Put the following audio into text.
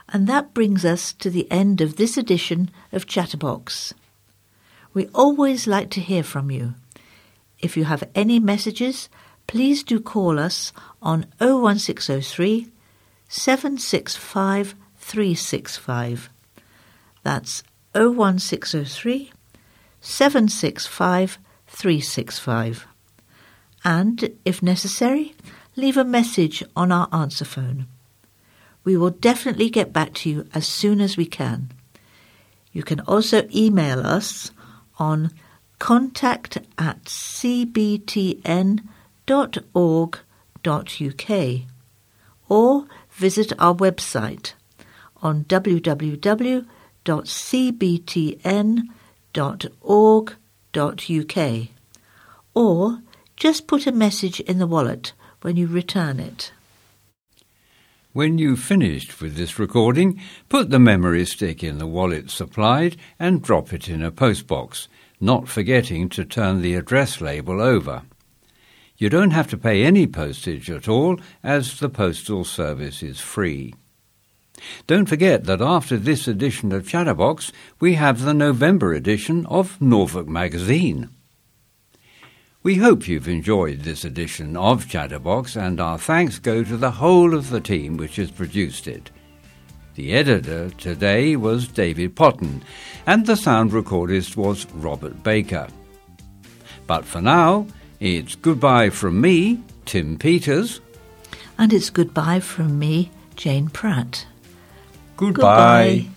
And that brings us to the end of this edition of Chatterbox. We always like to hear from you. If you have any messages, please do call us on 01603 765 365. That's 01603 765 365. And, if necessary, leave a message on our answer phone. We will definitely get back to you as soon as we can. You can also email us on contact@cbtn.org.uk or visit our website on www.cbtn.org.uk, or just put a message in the wallet when you return it. When you've finished with this recording, put the memory stick in the wallet supplied and drop it in a postbox, not forgetting to turn the address label over. You don't have to pay any postage at all, as the postal service is free. Don't forget that after this edition of Chatterbox, we have the November edition of Norfolk Magazine. We hope you've enjoyed this edition of Chatterbox, and our thanks go to the whole of the team which has produced it. The editor today was David Potton, and the sound recordist was Robert Baker. But for now, it's goodbye from me, Tim Peters. And it's goodbye from me, Jane Pratt. Goodbye.